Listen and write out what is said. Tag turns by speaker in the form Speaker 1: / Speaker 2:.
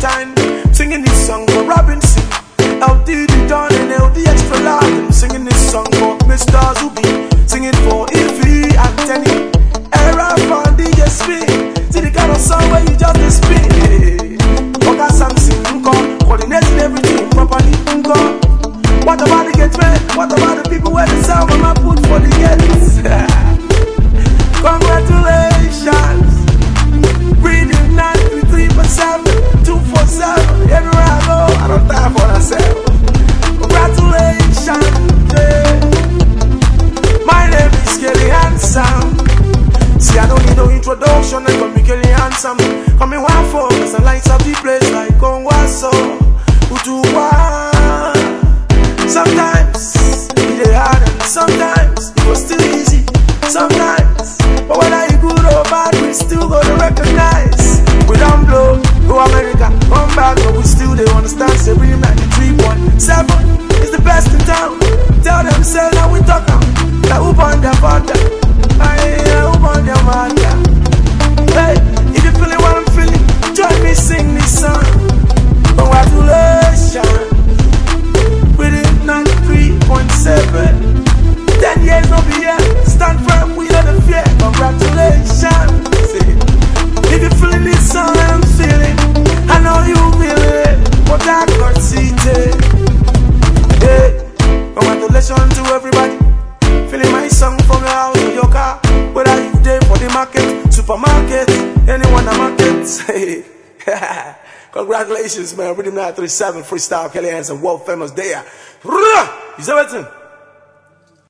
Speaker 1: shine. Singing this song for Robinson, LD the Don and LD Extra Large. I'm singing this song for Mr. Zubi, singing for Ify and Tenny. Era from DJ Spin. See the kind of song where you just spin. Oga Samson, coordinating everything properly. What about the get men? What about the people where the sound when I put for the gets? Congratulations. Reading 93.7, 247. Everywhere I go, I don't die for myself. Congratulations. Yeah. My name is Kelly Handsome. See, I don't need no introduction. I call me Kelly Handsome. Come in one focus and lights up the place like Kongwaso. Utuwa. Sometimes it is hard and sometimes it was still easy. Sometimes, but whether you good or bad, we still gonna recognize. We don't blow, go America, come back, but we still they understand. Say we 93.7 is the best in town. Tell them say that we talk now. That we burn their father. I we burn their mother. Hey, if you feeling what I'm feeling, join me sing this song. Congratulations. With it 93.7. 10 years no be here. Stand firm, we know the fear. Congratulations. If you're feeling this song I'm feeling, I know you feel it. But I can't see it. Hey, congratulations to everybody. Feeling my song from your house or your car. Whether you there for the market, supermarket, anyone that markets. Hey. Congratulations, man. Rhythm 937 freestyle Kelly Handsome, world famous there. You see everything?